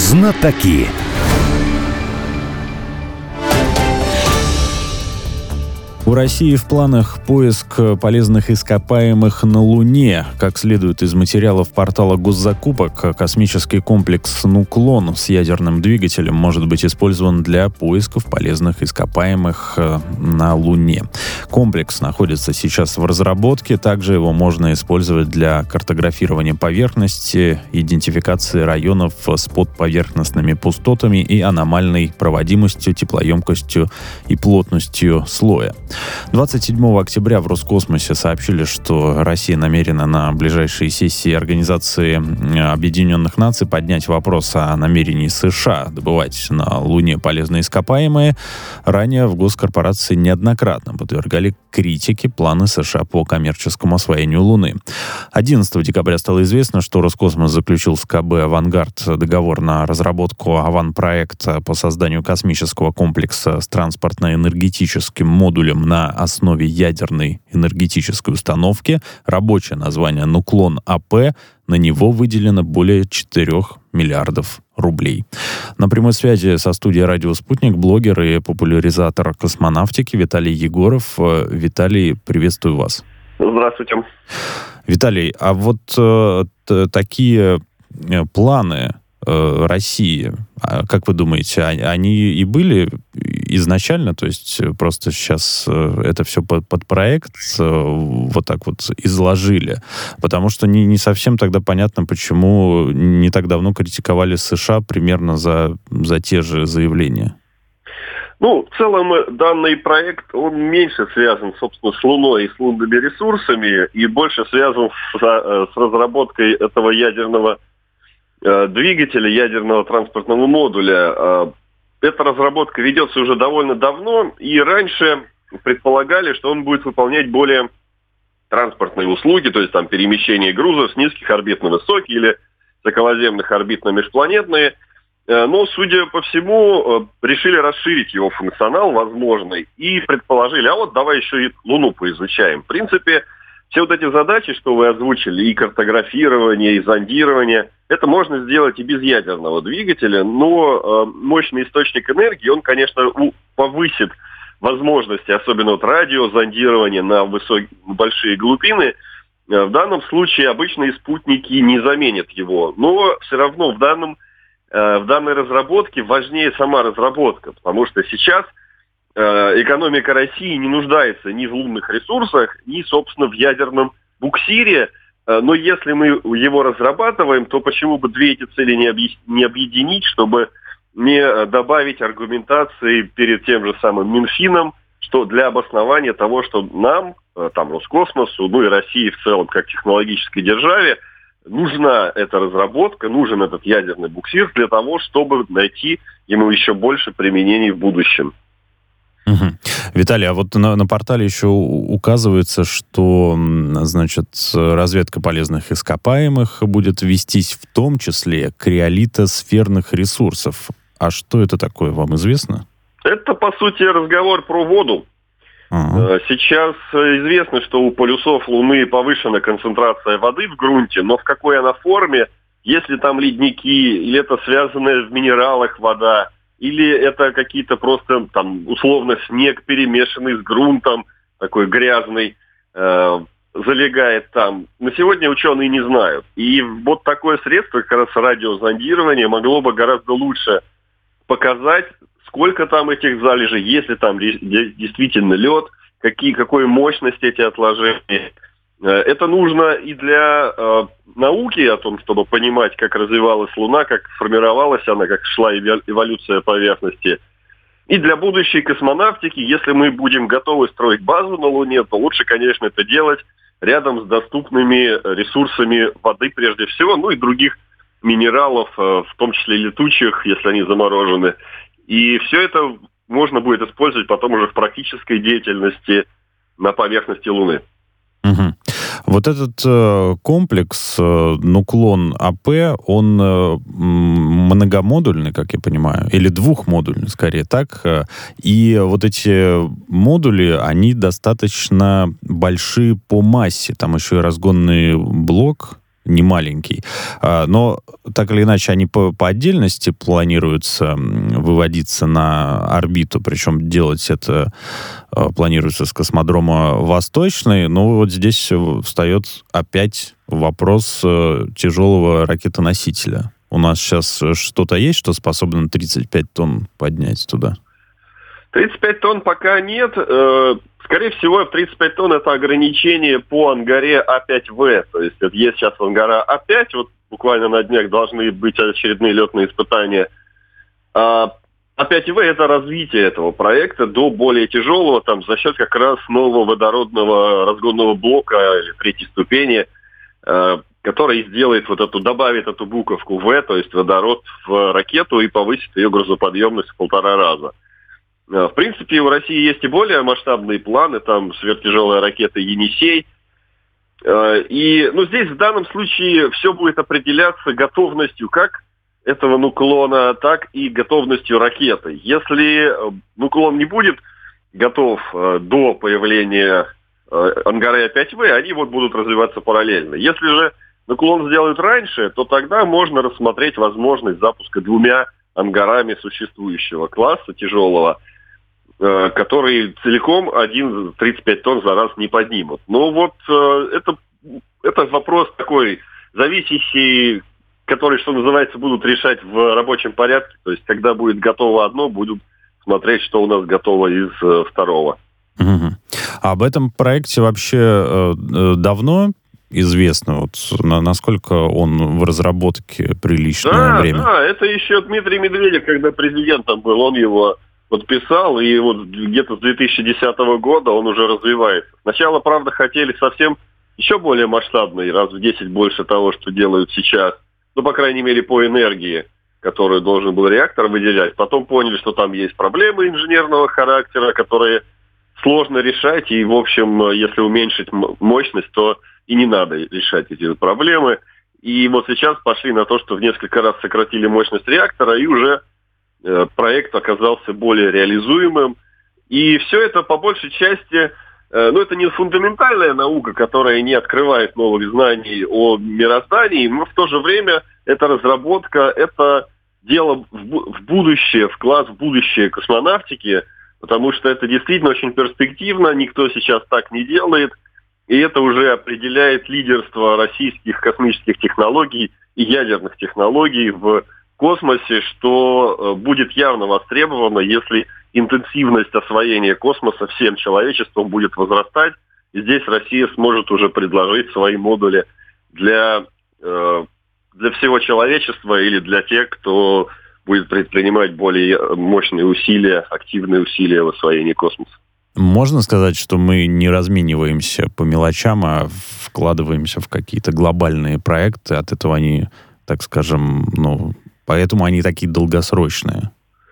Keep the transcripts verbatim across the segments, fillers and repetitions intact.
Знатоки. У России в планах поиск полезных ископаемых на Луне. Как следует из материалов портала госзакупок, космический комплекс «Нуклон» с ядерным двигателем может быть использован для поисков полезных ископаемых на Луне. Комплекс находится сейчас в разработке. Также его можно использовать для картографирования поверхности, идентификации районов с подповерхностными пустотами и аномальной проводимостью, теплоемкостью и плотностью слоя. двадцать седьмого октября в Роскосмосе сообщили, что Россия намерена на ближайшей сессии Организации Объединенных Наций поднять вопрос о намерении США добывать на Луне полезные ископаемые. Ранее в госкорпорации неоднократно подвергали критике планы США по коммерческому освоению Луны. одиннадцатого декабря стало известно, что Роскосмос заключил с КБ «Авангард» договор на разработку аванпроекта по созданию космического комплекса с транспортно-энергетическим модулем на основе ядерной энергетической установки. Рабочее название «Нуклон АП». На него выделено более четырёх миллиардов рублей. На прямой связи со студией «Радио Спутник» блогер и популяризатор космонавтики Виталий Егоров. Виталий, приветствую вас. Здравствуйте. Виталий, а вот э, т- такие планы э, России, как вы думаете, они и были изначально, то есть просто сейчас это все под, под проект вот так вот изложили, потому что не, не совсем тогда понятно, почему не так давно критиковали США примерно за, за те же заявления. Ну, в целом данный проект, он меньше связан, собственно, с Луной и с лунными ресурсами, и больше связан с, с разработкой этого ядерного э, двигателя, ядерного транспортного модуля. Э, эта разработка ведется уже довольно давно, и раньше предполагали, что он будет выполнять более транспортные услуги, то есть там перемещение грузов с низких орбит на высокие или с околоземных орбит на межпланетные. Но, судя по всему, решили расширить его функционал возможный и предположили, а вот давай еще и Луну поизучаем. В принципе, все вот эти задачи, что вы озвучили, и картографирование, и зондирование, это можно сделать и без ядерного двигателя, но мощный источник энергии, он, конечно, повысит возможности, особенно вот радиозондирования на высокие, большие глубины. В данном случае обычные спутники не заменят его, но все равно в данном в данной разработке важнее сама разработка, потому что сейчас э, экономика России не нуждается ни в лунных ресурсах, ни, собственно, в ядерном буксире. Э, но если мы его разрабатываем, то почему бы две эти цели не, объ... не объединить, чтобы не добавить аргументации перед тем же самым Минфином, что для обоснования того, что нам, э, там, Роскосмосу, ну и России в целом, как технологической державе, нужна эта разработка, нужен этот ядерный буксир для того, чтобы найти ему еще больше применений в будущем. Угу. Виталий, а вот на, на портале еще указывается, что, значит, разведка полезных ископаемых будет вестись в том числе криолитосферных ресурсов. А что это такое, вам известно? Это, по сути, разговор про воду. Uh-huh. Сейчас известно, что у полюсов Луны повышена концентрация воды в грунте, но в какой она форме, если там ледники, или это связанная в минералах вода, или это какие-то просто там условно снег, перемешанный с грунтом, такой грязный, э, залегает там. На сегодня ученые не знают. И вот такое средство, как раз радиозондирование, могло бы гораздо лучше показать, сколько там этих залежей, есть ли там действительно лед, какие, какой мощности эти отложения. Это нужно и для э, науки о том, чтобы понимать, как развивалась Луна, как формировалась она, как шла эволюция поверхности. И для будущей космонавтики, если мы будем готовы строить базу на Луне, то лучше, конечно, это делать рядом с доступными ресурсами воды прежде всего, ну и других минералов, э, в том числе летучих, если они заморожены. И все это можно будет использовать потом уже в практической деятельности на поверхности Луны. Угу. Вот этот э, комплекс э, «Нуклон АП», он э, многомодульный, как я понимаю, или двухмодульный, скорее так. И вот эти модули, они достаточно большие по массе. Там еще и разгонный блок не маленький. Но так или иначе они по, по отдельности планируются выводиться на орбиту, причем делать это планируется с космодрома Восточный. Но вот здесь встает опять вопрос тяжелого ракетоносителя. У нас сейчас что-то есть, что способно тридцать пять тонн поднять туда? тридцать пять тонн пока нет. Скорее всего, тридцать пять тонн это ограничение по ангаре А пять В. То есть есть сейчас ангара А пять, вот буквально на днях должны быть очередные летные испытания. А пять В это развитие этого проекта до более тяжелого, там, за счет как раз нового водородного разгонного блока или третьей ступени, который сделает вот эту, добавит эту буковку В, то есть водород в ракету и повысит ее грузоподъемность в полтора раза. В принципе, у России есть и более масштабные планы, там сверхтяжелая ракета «Енисей». И, ну, здесь в данном случае все будет определяться готовностью как этого нуклона, так и готовностью ракеты. Если нуклон не будет готов до появления ангара А пять В, они вот будут развиваться параллельно. Если же нуклон сделают раньше, то тогда можно рассмотреть возможность запуска двумя ангарами существующего класса тяжелого, которые целиком один тридцать пять тонн за раз не поднимут. Но вот это, это вопрос такой, зависящий, который, что называется, будут решать в рабочем порядке. То есть, когда будет готово одно, будут смотреть, что у нас готово из второго. Угу. А об этом проекте вообще э, давно известно? Вот, на, насколько он в разработке приличное да, время? Да, это еще Дмитрий Медведев, когда президентом был, он его подписал, и вот где-то с две тысячи десятого года он уже развивается. Сначала, правда, хотели совсем еще более масштабный, раз в десять больше того, что делают сейчас. Ну, по крайней мере, по энергии, которую должен был реактор выделять. Потом поняли, что там есть проблемы инженерного характера, которые сложно решать. И, в общем, если уменьшить мощность, то и не надо решать эти проблемы. И вот сейчас пошли на то, что в несколько раз сократили мощность реактора, и уже проект оказался более реализуемым. И все это по большей части, ну, это не фундаментальная наука, которая не открывает новых знаний о мироздании, но в то же время это разработка, это дело в будущее, вклад в будущее космонавтики, потому что это действительно очень перспективно, никто сейчас так не делает, и это уже определяет лидерство российских космических технологий и ядерных технологий в космосе, что будет явно востребовано, если интенсивность освоения космоса всем человечеством будет возрастать. И здесь Россия сможет уже предложить свои модули для, э, для всего человечества или для тех, кто будет предпринимать более мощные усилия, активные усилия в освоении космоса. Можно сказать, что мы не размениваемся по мелочам, а вкладываемся в какие-то глобальные проекты. От этого они, так скажем, ну... Поэтому они такие долгосрочные.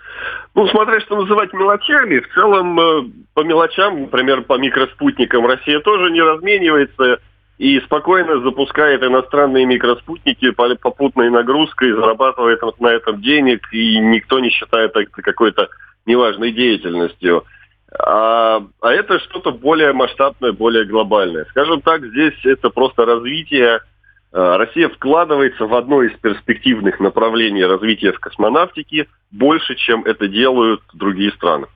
Ну, смотря что называть мелочами, в целом по мелочам, например, по микроспутникам Россия тоже не разменивается и спокойно запускает иностранные микроспутники попутной нагрузкой, зарабатывает на этом денег, и никто не считает это какой-то неважной деятельностью. А, а это что-то более масштабное, более глобальное. Скажем так, здесь это просто развитие. Россия вкладывается в одно из перспективных направлений развития в космонавтике больше, чем это делают другие страны.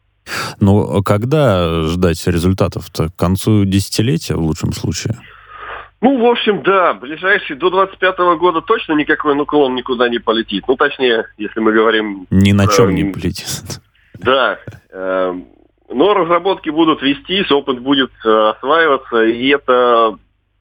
Ну, когда ждать результатов-то? К концу десятилетия, в лучшем случае? Ну, в общем, да. Ближайшие до двадцать пятого года точно никакой нуклон никуда не полетит. Ну, точнее, если мы говорим... Ни на чем э, не полетит. Да. Э, но разработки будут вестись, опыт будет э, осваиваться, и это...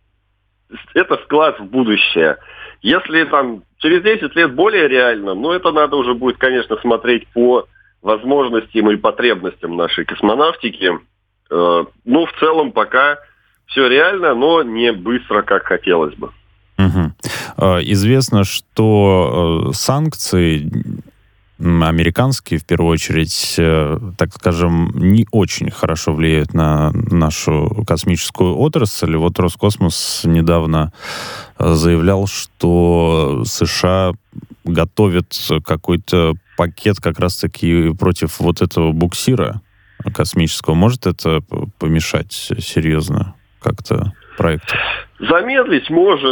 Это вклад в будущее. Если там через десять лет более реально, ну, это надо уже будет, конечно, смотреть по возможностям и потребностям нашей космонавтики. Э, ну, в целом, пока все реально, но не быстро, как хотелось бы. Угу. Известно, что санкции американские, в первую очередь, так скажем, не очень хорошо влияют на нашу космическую отрасль. Вот Роскосмос недавно заявлял, что США готовят какой-то пакет как раз-таки против вот этого буксира космического. Может это помешать серьезно как-то проекту? Замедлить может.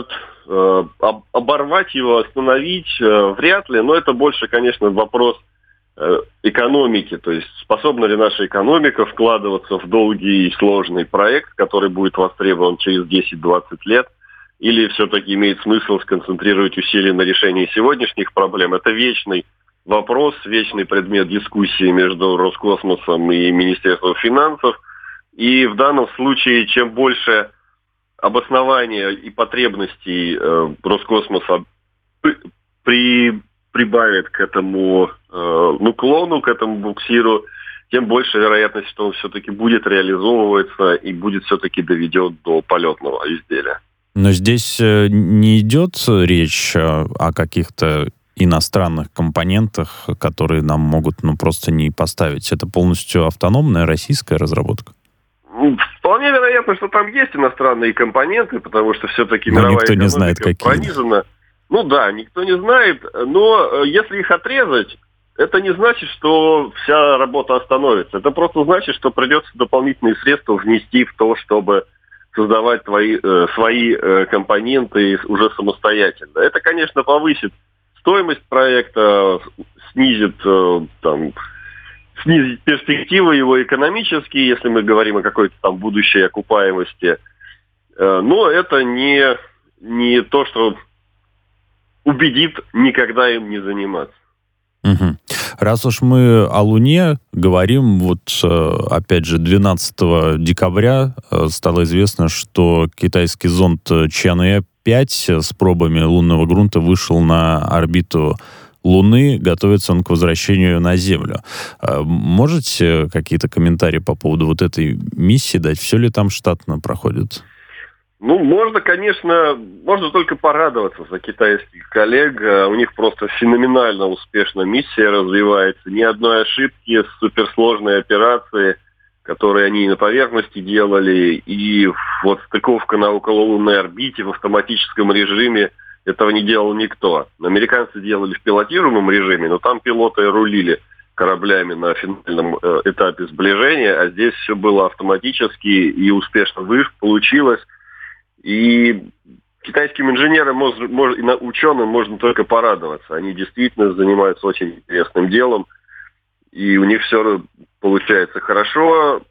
Э, оборвать его, остановить э, вряд ли, но это больше, конечно, вопрос э, экономики. То есть способна ли наша экономика вкладываться в долгий и сложный проект, который будет востребован через десять-двадцать лет, или все-таки имеет смысл сконцентрировать усилия на решении сегодняшних проблем. Это вечный вопрос, вечный предмет дискуссии между Роскосмосом и Министерством финансов. И в данном случае, чем больше обоснования и потребностей э, Роскосмоса при, при, прибавит к этому э, нуклону, к этому буксиру, тем больше вероятность, что он все-таки будет реализовываться и будет все-таки доведен до полетного изделия. Но здесь не идет речь о каких-то иностранных компонентах, которые нам могут ну, просто не поставить. Это полностью автономная российская разработка? Вполне вероятно, что там есть иностранные компоненты, потому что все-таки но мировая никто экономика не знает, какие. Пронизана. Ну да, никто не знает, но если их отрезать, это не значит, что вся работа остановится. Это просто значит, что придется дополнительные средства внести в то, чтобы создавать твои, э, свои э, компоненты уже самостоятельно. Это, конечно, повысит стоимость проекта, снизит э, там, снизить перспективы его экономические, если мы говорим о какой-то там будущей окупаемости. Но это не, не то, что убедит никогда им не заниматься. Угу. Раз уж мы о Луне говорим, вот опять же двенадцатого декабря стало известно, что китайский зонд Чанъэ пять с пробами лунного грунта вышел на орбиту Луны, готовится он к возвращению на Землю. Можете какие-то комментарии по поводу вот этой миссии дать? Все ли там штатно проходит? Ну, можно, конечно, можно только порадоваться за китайских коллег. У них просто феноменально успешно миссия развивается. Ни одной ошибки, суперсложные операции, которые они на поверхности делали, и вот стыковка на окололунной орбите в автоматическом режиме, этого не делал никто. Американцы делали в пилотируемом режиме, но там пилоты рулили кораблями на финальном э, этапе сближения, а здесь все было автоматически и успешно выш получилось. И китайским инженерам мож, мож, и ученым можно только порадоваться. Они действительно занимаются очень интересным делом, и у них все получается хорошо.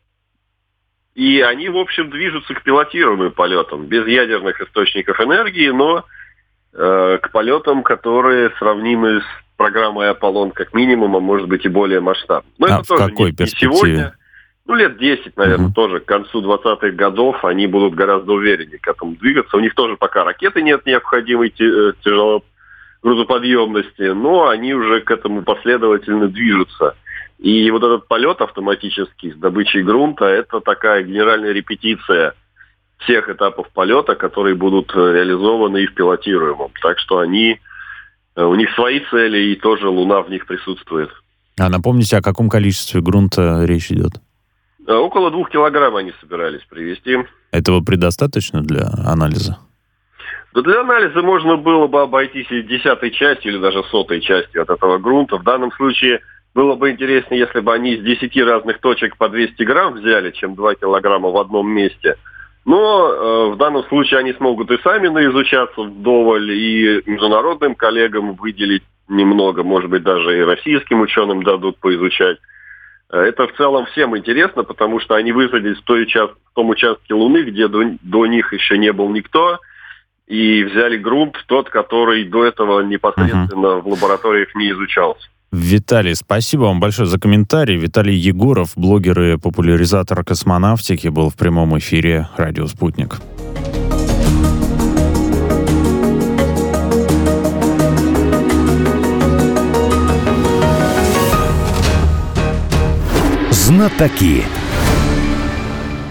И они, в общем, движутся к пилотируемым полетам, без ядерных источников энергии, но к полетам, которые сравнимы с программой Аполлон как минимум, а может быть и более масштабны. Но а это в тоже какой не, перспективе? Не сегодня. Ну, лет десять, наверное, uh-huh. тоже. К концу двадцатых годов они будут гораздо увереннее к этому двигаться. У них тоже пока ракеты нет необходимой тяжелой грузоподъемности, но они уже к этому последовательно движутся. И вот этот полет автоматический с добычей грунта, это такая генеральная репетиция всех этапов полета, которые будут реализованы и в пилотируемом. Так что они, у них свои цели, и тоже Луна в них присутствует. А напомните, о каком количестве грунта речь идет? Около двух килограмм они собирались привезти. Этого предостаточно для анализа? Да для анализа можно было бы обойтись и десятой частью или даже сотой частью от этого грунта. В данном случае было бы интереснее, если бы они из десяти разных точек по двести грамм взяли, чем два килограмма в одном месте. Но э, в данном случае они смогут и сами наизучаться вдоволь, и международным коллегам выделить немного, может быть, даже и российским ученым дадут поизучать. Это в целом всем интересно, потому что они высадились в, той участ... в том участке Луны, где до... до них еще не был никто, и взяли грунт, тот, который до этого непосредственно uh-huh. в лабораториях не изучался. Виталий, спасибо вам большое за комментарий. Виталий Егоров, блогер и популяризатор космонавтики, был в прямом эфире «Радио Спутник». Знатоки.